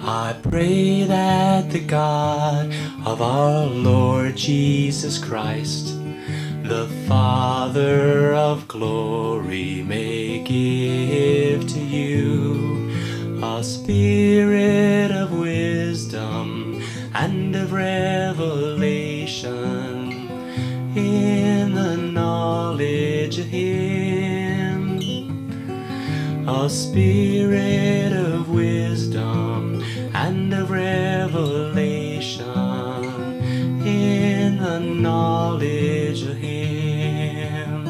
I pray that the God of our Lord Jesus Christ, the Father of glory, may give to you a spirit of wisdom and of revelation in the knowledge of Him, a spirit of wisdom and of revelation in the knowledge of Him.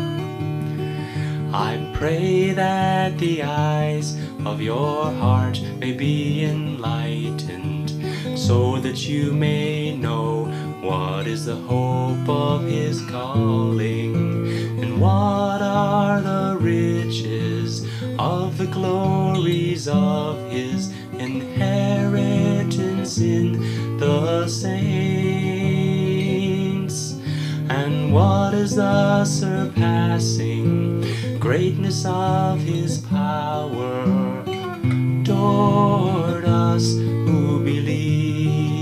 I pray that the eyes of your heart may be enlightened, so that you may know what is the hope of His calling, and what are the riches of the glories of His inheritance in the saints, and what is the surpassing greatness of His power toward us who believe.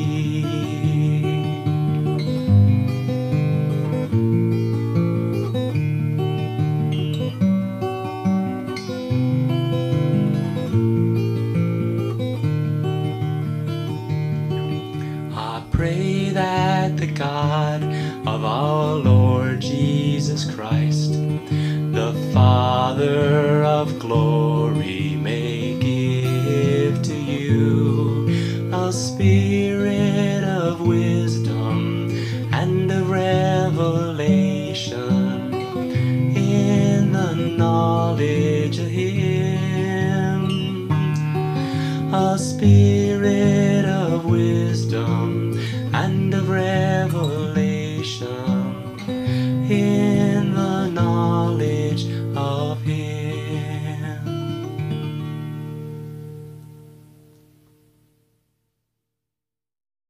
I pray that the God of our Lord Jesus Christ, the Father of glory, may give to you a spirit of wisdom and of revelation in the knowledge of Him, a spirit